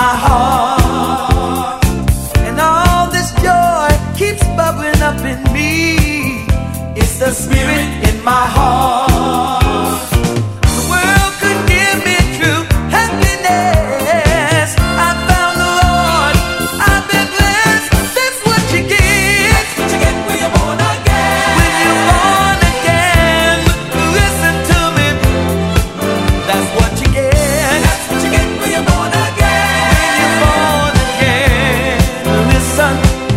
my heart, and all this joy keeps bubbling up in me. It's the Spirit in my heart. The world could give me true happiness. I found the Lord, I've been blessed. That's what you get. That's what you get when you're born again. When you're born again, listen to me. That's what you get. That's what you get when you're born again. When you're born again, listen.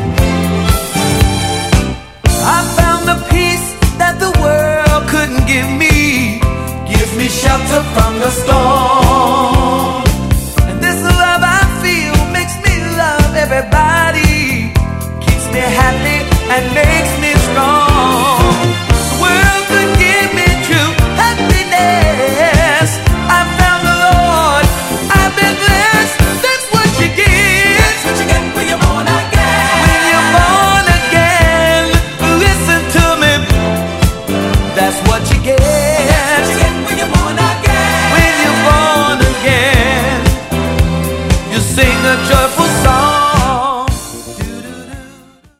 I found the peace that the world couldn't give me. Gives me shelter from the storm. And this love I feel makes me love everybody. Keeps me happy and makes